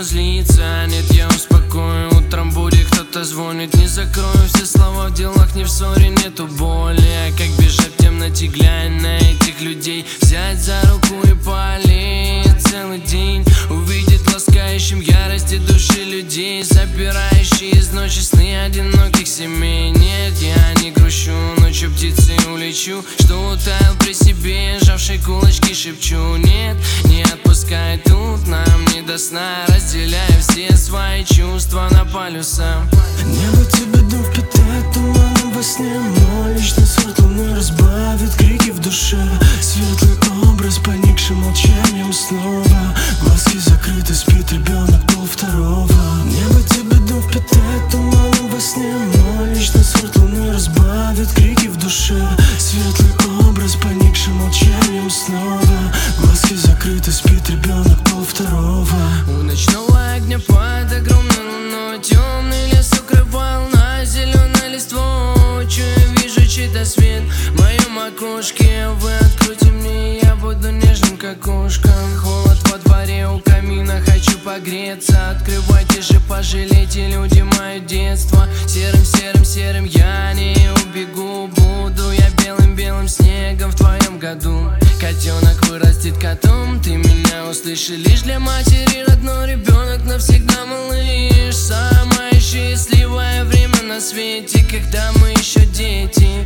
злится. Нет, я успокою, утром будет кто-то звонит. Не закрою все слова в делах, не в ссоре, нету боли. Как бежать в темноте, глянь на этих людей. Взять за руку и полить целый день. Увидеть ласкающим ярости души людей, собирающие из ночи сны одиноких семей. Нет, я не грущу, ночью птицей улечу, что утаял при себе, сжавший кулачки шепчу. Нет, не отпускай, тут нам не до сна, разделяя все свои чувства на полюса. Небо тебе дом впитает туманом во сне. Мой личный сорт луны разбавит крики в душе. Светлый образ, поникший молчанием снова. Глазки закрыты, спит ребенок полвторого. Небо тебе дом впитает туманом во сне. Мой личный сорт луны разбавит крики в душе. Светлый образ, поникший молчанием снова. Глазки закрыты, спит ребенок полвторого. У ночного огня под огромной луной темный лес укрывал на зеленой листвой. Я вижу чей-то свет в моем окошке. Вы откройте мне, я буду нежным, как кошка. Холод во дворе у камина, хочу погреться. Открывайте же, пожалейте, люди, мое детство. Серым я не убегу. Буду я белым снегом в твоем году. Котенок вырастет котом, ты меня услышишь. Лишь для матери родной ребенок навсегда малыш. Самое счастливое время на свете, когда мы еще дети,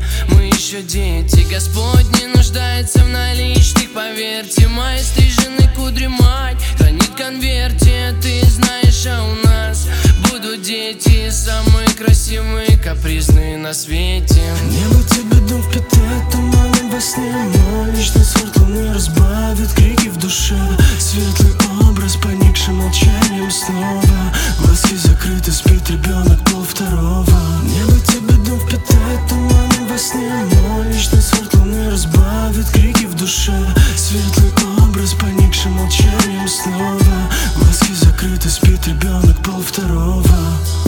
Господь не нуждается в наличных, поверьте. Мои стриженные кудри мать хранит в конверте. Ты знаешь, а у нас будут дети, самые красивые, капризные на свете. Небо тебе дом впитает туманом во сне. Мой личный сорт луны разбавит крики в душе. Светлый образ, поникший молчанием снова. Глазки закрыты, спит ребенок полвторого. Небо тебе дом впитает туманом во сне. Мой личный сорт луны разбавит крики в душе. Светлый образ, поникший молчанием снова. Глазки закрыты, спит ребенок полвторого.